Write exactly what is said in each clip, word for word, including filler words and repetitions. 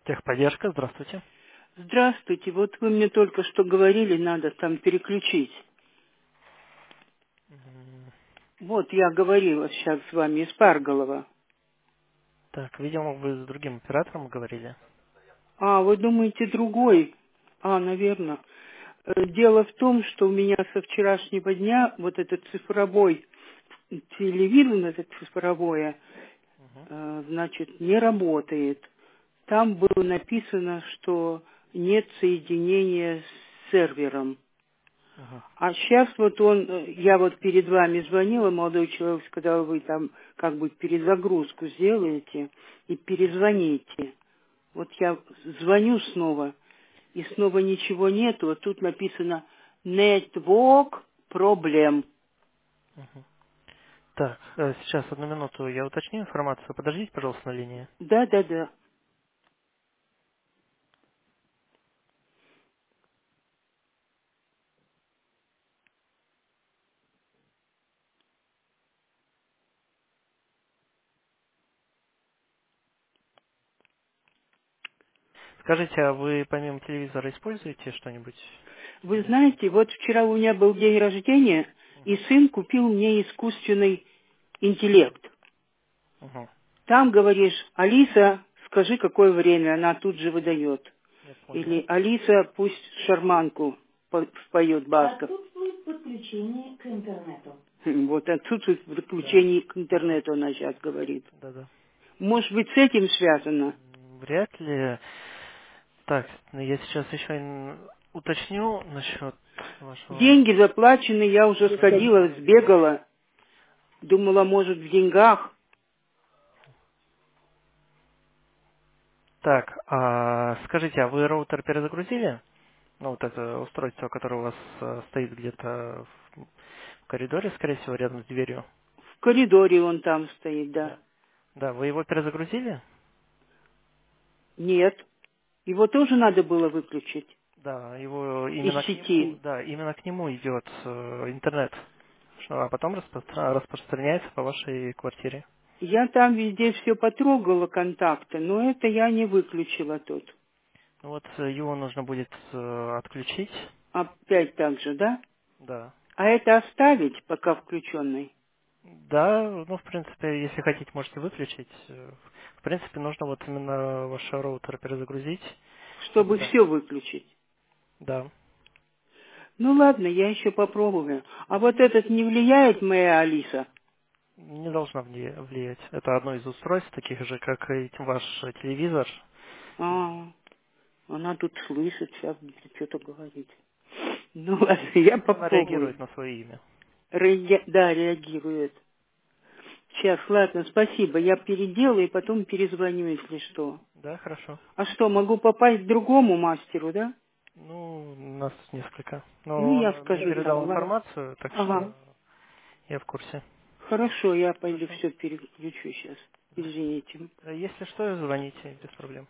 Техподдержка, здравствуйте. Здравствуйте. Вот вы мне только что говорили, надо там переключить. М, Вот я говорила сейчас с вами из Парголова. Так, видимо, вы с другим оператором говорили. А, вы думаете другой? А, наверное. Дело в том, что у меня со вчерашнего дня вот этот цифровой телевизор, этот цифровое, Мгм, э, значит, не работает. Там было написано, что нет соединения с сервером. мгм, А сейчас вот он, э, я вот перед вами звонила, молодой человек сказал, вы там как бы перезагрузку сделаете и перезвоните. Вот я звоню снова, и снова ничего нету, а тут написано network problem. мгм. Так, э, сейчас одну минуту я уточню информацию. Подождите, пожалуйста, на линии. Да, да, да. Скажите, а вы помимо телевизора используете что-нибудь Вы еще? знаете, вот вчера у меня был день рождения, и Мгм, сын купил мне искусственный интеллект. мгм. Там говоришь, Алиса, скажи, какое время, она тут же выдает. Я понял. Или Алиса пусть шарманку по- споет Басков. Отсутствует подключение к интернету. Вот отсутствует Да, подключение к да, интернету, она сейчас говорит. да, да. Может быть, с этим связано? М, Вряд ли. Так, ну, я сейчас еще ин- уточню насчет вашего... Деньги заплачены, я уже Да, сходила, я вижу. сбегала. Думала, может, в деньгах. Так, а скажите, а вы роутер перезагрузили? Ну, вот это устройство, которое у вас э, стоит где-то в в коридоре, скорее всего, рядом с дверью. В коридоре он там стоит, да. Да. Да, вы его перезагрузили? Нет. Его тоже надо было выключить Да, его из именно к нему, сети. да, именно к нему идет э, интернет, что- а потом распостра- распространяется по вашей квартире. Я там везде все потрогала, контакты, но это я не выключила тут. Ну вот э, его нужно будет э, отключить, Опять так же, да? да. А это оставить, пока включенный, Да, ну, в принципе, если хотите, можете выключить. Э, В принципе, нужно вот именно ваш роутер перезагрузить, и чтобы тогда. все выключить. Да. Ну ладно, я еще попробую. А вот этот не влияет, моя Алиса? Не должна вли- влиять. Это одно из устройств, таких же, как и ваш телевизор. А, она тут слышит, сейчас будет что-то говорить. Ну ладно, я Она попробую. реагирует на свое имя. Реаги- Да, реагирует. Сейчас, ладно, спасибо. Я переделаю и потом перезвоню, если что. Да, хорошо. А что, могу попасть к другому мастеру, да? Ну, нас несколько. Ну, Но я он мне скажу там, передал ладно. информацию, так Ага. что я в курсе. Хорошо, я пойду Хорошо. все переключу сейчас. Да. Извините. Э, Если что, звоните, без проблем.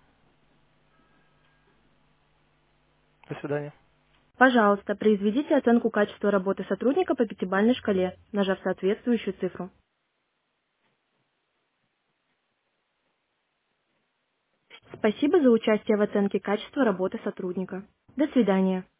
До свидания. Пожалуйста, произведите оценку качества работы сотрудника по пятибалльной шкале, нажав соответствующую цифру. Спасибо за участие в оценке качества работы сотрудника. До свидания.